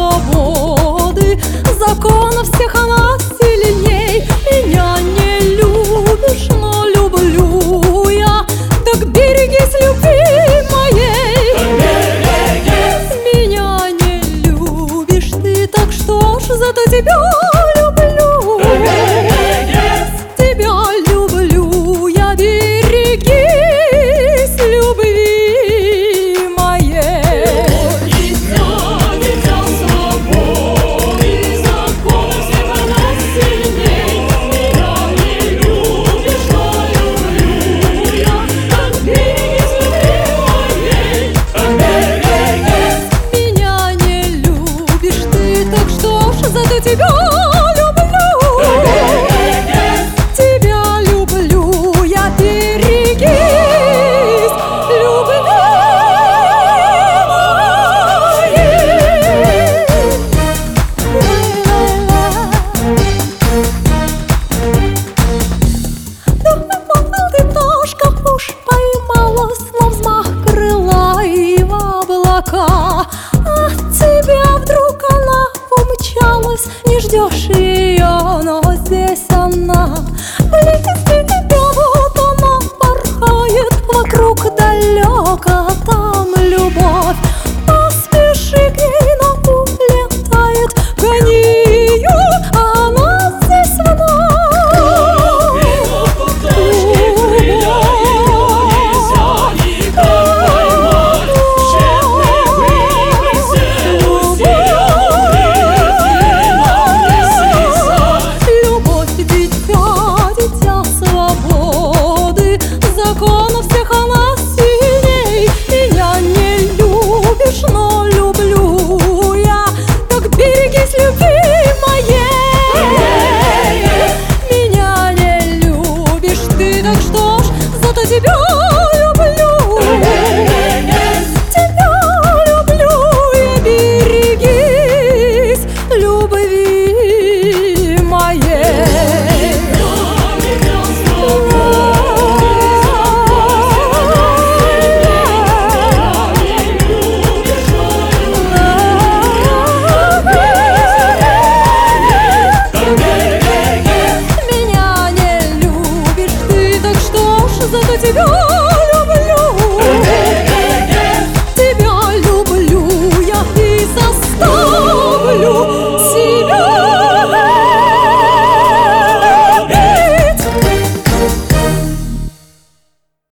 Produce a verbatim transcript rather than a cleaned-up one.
свободы. Законов всех она сильней. Меня не любишь, но люблю я. Так берегись любви моей. Меня не любишь ты, так что ж, зато тебя люблю. Тебя люблю я, берегись любви моей. Меня не любишь ты, так что ж, зато тебя от тебя вдруг она умчалась, не ждешь ее, но